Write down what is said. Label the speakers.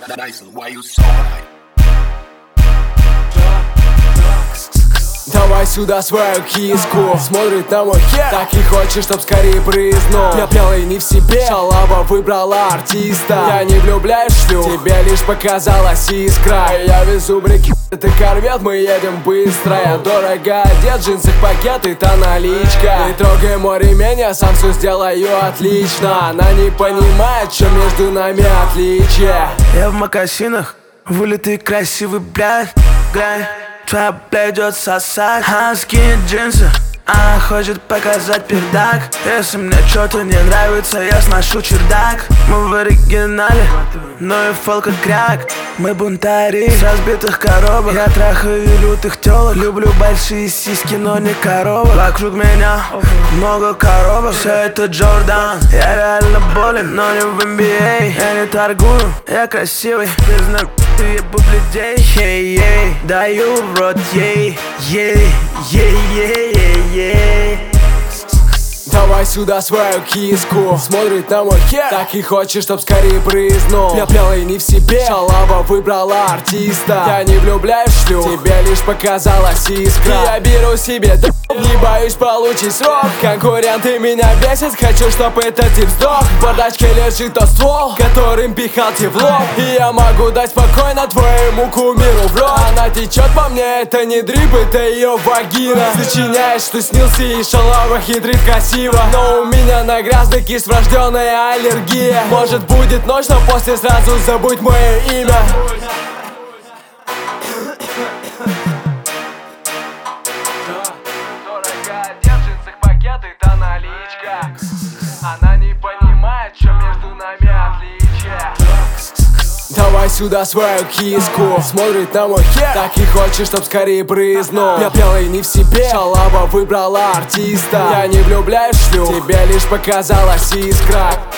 Speaker 1: Давай сюда свою киску. Смотрит на мой хер, так и хочет, чтоб скорее брызнул. Я пьяный не в себе, шалава выбрала артиста. Я не влюбляюсь в шлюх, тебе лишь показалась искра. Я везу брики, это корвет, мы едем быстро. Я дорого одет, в джинсах пакеты, та наличка. Не трогай мой ремень, я сам все сделаю отлично. Она не понимает, что между нами отличие.
Speaker 2: Я в мокасинах, вылитый красивый, блядь. Твоя блядь идет сосать. Она скинет джинсы, она хочет показать пердак. Если мне что-то не нравится, я сношу чердак. Мы в оригинале, но и фол как кряк. Мы бунтари с разбитых коробок. Я трахаю лютых телок. Люблю большие сиськи, но не коробок. Вокруг меня много коробок. Все это Джордан. Я реально болен, но не в NBA. Я не торгую, я красивый. Признак, ты ебу бледей. Ей-ей, даю в рот, ей.
Speaker 1: Давай сюда свою киску. Смотрит на мой хер, так и хочет, чтоб скорее брызнул. Я пьяный не в себе, шалава выбрала артиста. Я не влюбляюсь в шлюх, тебе лишь показалась искра. Я беру себе не боюсь получить срок. Конкуренты меня бесят, хочу, чтоб этот тип сдох. В бардачке лежит тот ствол, которым пихал тебе в лоб. И я могу дать спокойно твоему кумиру в рот. Она течет по мне, это не дрип, это ее вагина. Сочиняет, что снился, и шалава хитрит красиво. Но у меня на грязный кисть врожденная аллергия. Может будет ночь, но после сразу забудь мое имя. Она не понимает, что между нами отличие. Давай сюда свою киску. Смотрит на мой хер, так и хочет, чтоб скорее брызнул. Я пьяный не в себе, шалава выбрала артиста. Я не влюбляюсь в шлюх, тебе лишь показалась искра.